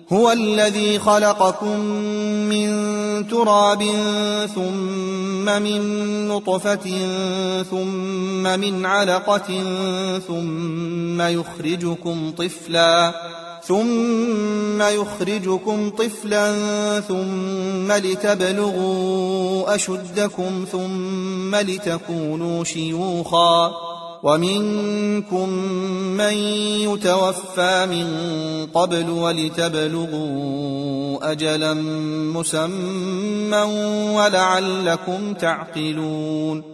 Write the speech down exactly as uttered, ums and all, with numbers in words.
هو الذي خلقكم من تراب ثم من نطفة ثم من علقة ثم يخرجكم طفلا ثم يخرجكم طفلا ثم لتبلغوا أشدكم ثم لتكونوا شيوخا ومنكم من يتوفى من قبل ولتبلغوا أجلا مسمى ولعلكم تعقلون